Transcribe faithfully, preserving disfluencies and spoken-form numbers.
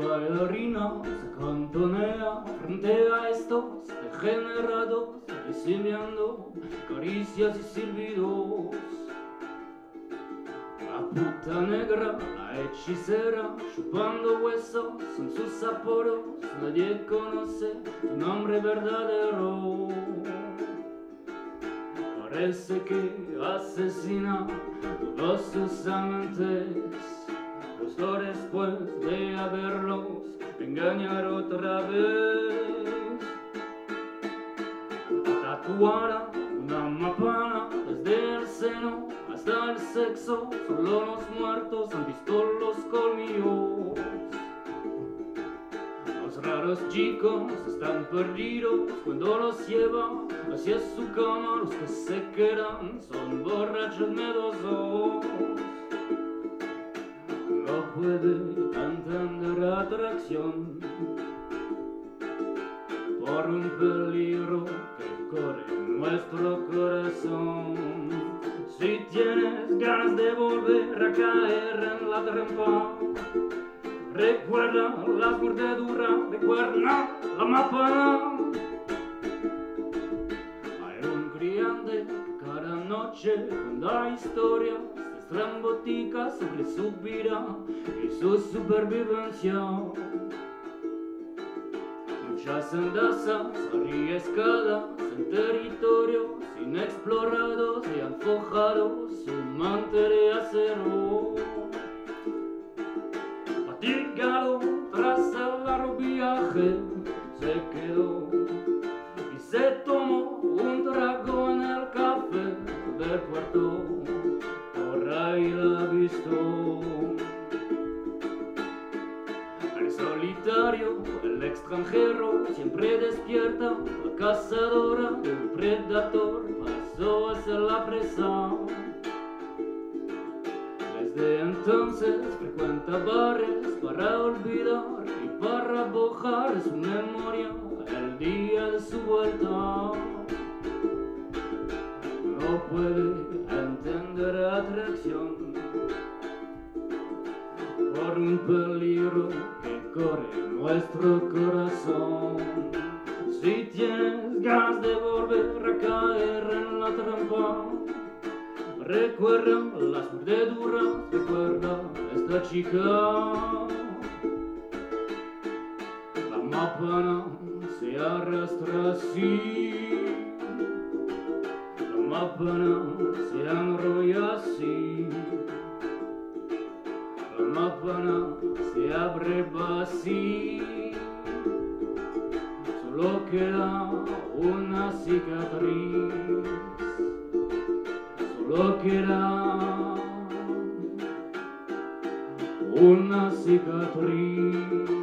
bailarina se contonea frente a estos degenerados, recibiendo caricias y silbidos. La puta negra, la hechicera, chupando huesos en sus aporos, nadie conoce tu nombre verdadero. Parece que asesina todos sus amantes, justo después de haberlos engañado otra vez. Tatuada una mampana desde el seno hasta el sexo, solo los muertos han visto los colmillos. Los raros chicos están perdidos cuando los lleva hacia su cama, los que se quedan son borrachos miedosos. No puede entender atracción por un peligro que corre en nuestro corazón. Si tienes ganas de volver a caer en la trampa, recuerda las mordeduras, recuerda la mapana. Hay un criante que cada noche cuenta historias estrambóticas sobre su vida y su supervivencia. Muchas andazas arriesgadas en territorios inexplorados y han forjado su manto de acero. Fatigado tras el largo viaje se quedó y se tomó un trago en el café del puerto. Por ahí la ha visto. El solitario, el extranjero, siempre despierta. La cazadora de un predator pasó a ser la presa. Desde entonces frecuenta bares para olvidar y para bojar su memoria el día de su vuelta. No puede entender atracción por un peligro que corre en nuestro corazón. Si tienes ganas de volver a caer en la trampa, recuerda las mordeduras, recuerda esta chica. La mapana se arrastra así, la mapana se enrolla así, la mapana se abre así. Solo queda una cicatriz, solo queda una cicatriz.